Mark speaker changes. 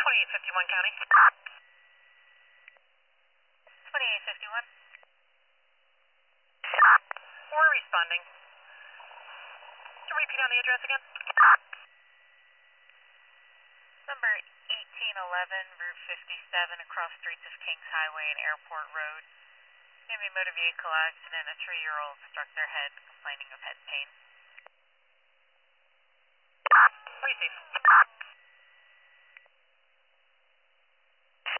Speaker 1: 2851 County. 2851. We're responding. Can you repeat on the address again? Number 1811, Route 57, across streets of Kings Highway and Airport Road. In a motor vehicle accident, a 3-year-old struck their head, complaining of head pain. Receive.